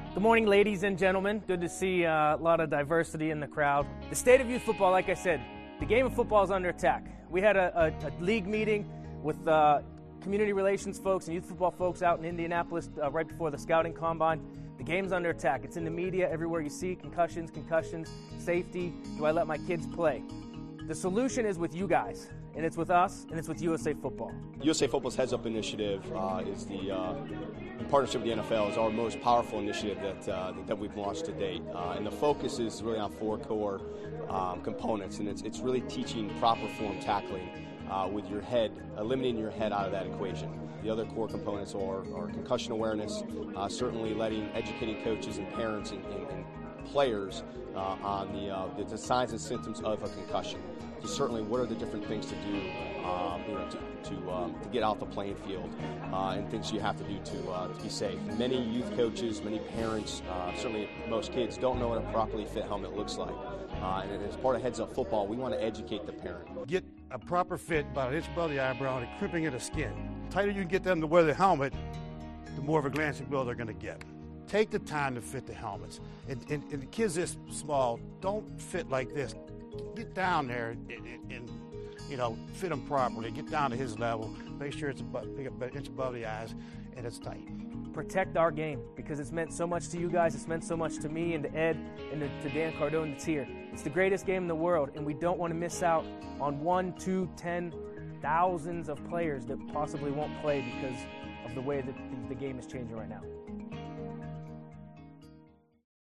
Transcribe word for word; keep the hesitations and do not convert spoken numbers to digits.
Good morning, ladies and gentlemen. Good to see uh, a lot of diversity in the crowd. The state of youth football, like I said, the game of football is under attack. We had a, a, a league meeting with uh, community relations folks and youth football folks out in Indianapolis uh, right before the scouting combine. The game's under attack. It's in the media everywhere you see. Concussions, concussions, safety. Do I let my kids play? The solution is with you guys, and it's with us, and it's with U S A Football. U S A Football's Heads Up initiative uh, is the, uh, in partnership with the N F L, is our most powerful initiative that uh, that we've launched to date. Uh, and the focus is really on four core um, components, and it's it's really teaching proper form tackling uh, with your head, eliminating your head out of that equation. The other core components are, are concussion awareness, uh, certainly letting educating coaches and parents and, and, and players uh, on the, uh, the, the signs and symptoms of a concussion. So certainly, what are the different things to do, um, you know, to to, um, to get out the playing field, uh, and things you have to do to uh, to be safe. Many youth coaches, many parents, uh, certainly most kids don't know what a properly fit helmet looks like. Uh, and as part of Heads Up Football, we want to educate the parent. Get a proper fit about an inch above the eyebrow and a crimping of the skin. The tighter you can get them to wear the helmet, the more of a glancing blow they're going to get. Take the time to fit the helmets. And, and, and the kids this small, don't fit like this. Get down there and, and, and you know, fit them properly. Get down to his level. Make sure it's about an inch above the eyes and it's tight. Protect our game, because it's meant so much to you guys. It's meant so much to me and to Ed and to, to Dan Cardone that's here. It's the greatest game in the world, and we don't want to miss out on one, two, ten, thousands of players that possibly won't play because of the way that the, the game is changing right now.